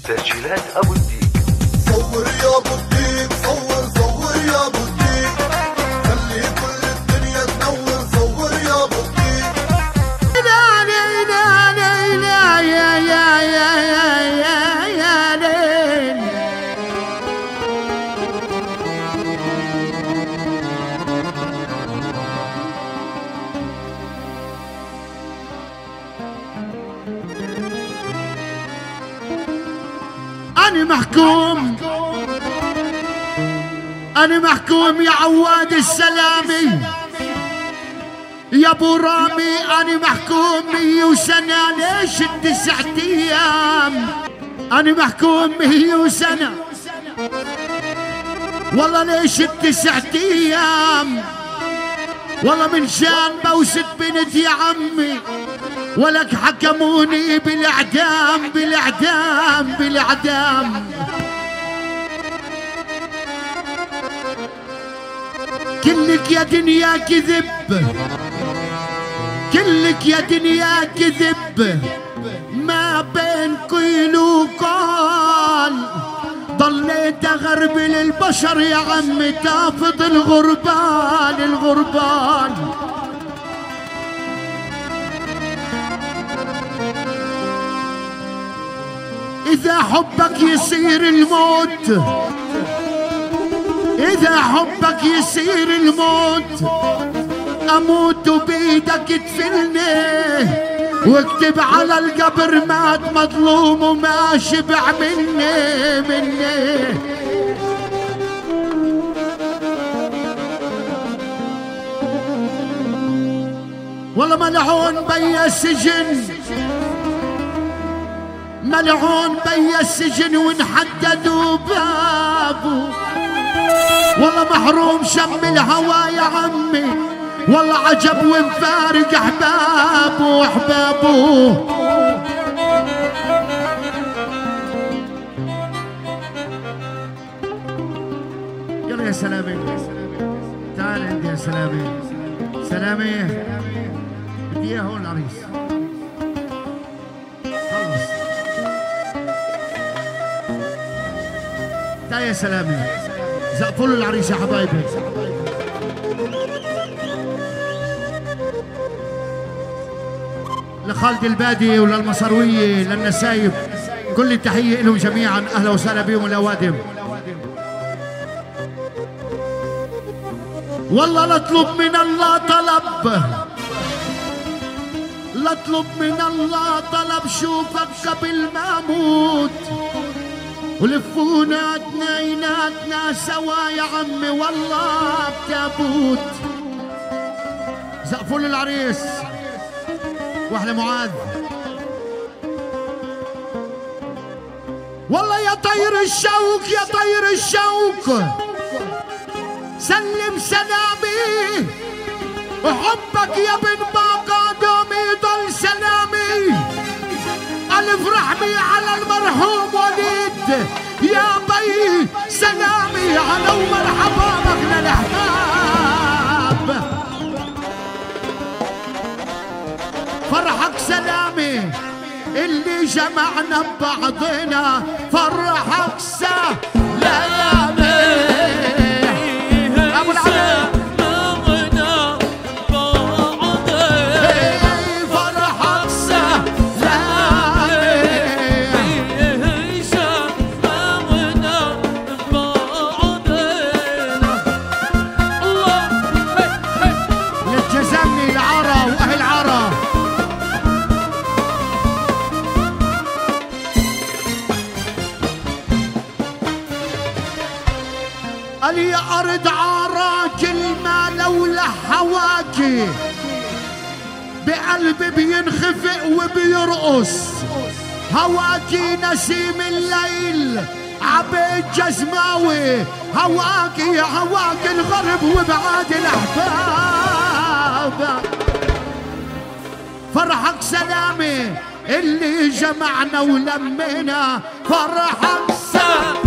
تسجيلات ابو الديك. صور يا ابو الديك، صور يا ابو الديك، خلي كل الدنيا تنور. صور يا ابو الديك. لا لا لا لا لا يا يا يا يا يا ليل. أنا محكوم يا عواد السلامي يا ابو رامي. أنا محكوم 100 سنة. ليش ال9 أيام؟ أنا محكوم 100 سنة والله. ليش ال9 أيام؟ والله من شان بوسة بنت يا عمي، ولك حكموني بالإعدام بالإعدام بالإعدام. كلك يا دنيا كذب، كلك يا دنيا كذب، ما بين قيل وقال. ضليت اغربل البشر يا عمي، تافض الغربان الغربان. إذا حبك يصير الموت، إذا حبك يصير الموت، أموت وبيدك تفلني، واكتب على القبر مات مظلوم وما شبع مني. والله ملعون بي السجن، ملعون بي السجن وانحددوا بابه. والله محروم شم الهوى يا عمي، والله عجب ومفارق احبابه احبابه. يلا يا سلامي، تعال عندي يا سلامي. سلامي بدي اياه هون العريس. خلص تعال يا سلامي، زقفوا له العريس يا حبايبي. لخالد البادي وللمصروية للنسايب كل التحية لهم جميعا. أهلا وسهلا بهم الأوادم. والله لطلب من الله طلب، لطلب من الله طلب، شوفك قبل ما أموت، ولفونا اثنيناتنا سوا يا عمي والله بتابوت. زقفوا للعريس واحلى معاذ. والله يا طير الشوك يا طير الشوك، سلم سلامي وحبك يا بن باقة دوم يضل سلامي. ألف رحمي على المرحوم وليد يا بي، سلامي على ومرحبا بك للأحباب. فرحك سلامي اللي جمعنا ببعضنا، فرحك سلامي أبو العلي. قال يا أرض عراك الماء لولا هواكي، بقلبي بينخفق وبيرقص. هواكي نسيم الليل عبيد جزماوي، هواكي هواكي الغرب وبعاد الأحباب. فرحك سلامي اللي جمعنا ولمينا، فرحك سلامي.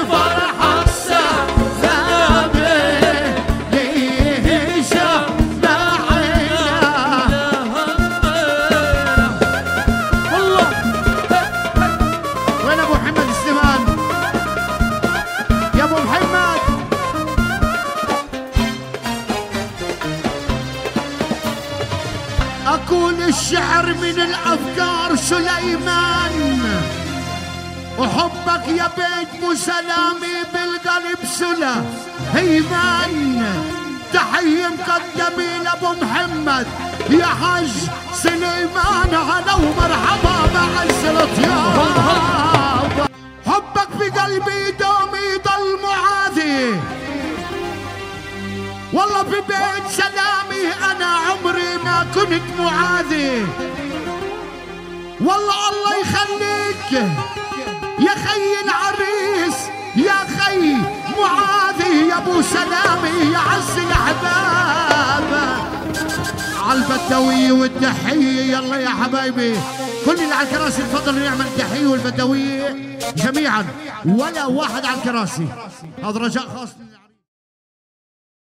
فرحك سلامي أقول الشعر من الأفكار سليمان، وحبك يا بيت مو سلامي بالقلب سلا هيمان. تحية مقدمي لأبو محمد يا حج سليمان، هلا ومرحبا مع السلطيان. حبك في قلبي دوم يضل معاذي، والله في بيت سلامي أنا عمري ما كنت معاذي. والله الله يخليك يا خي العريس يا خي معاذي يا ابو سلامي يا عز الاحباب. عالبدوية والتحية يلا يا حبايبي، كل اللي على الكراسي تفضلوا يعمل تحية والبدوية جميعا، ولا واحد على الكراسي، هذا رجاء خاص.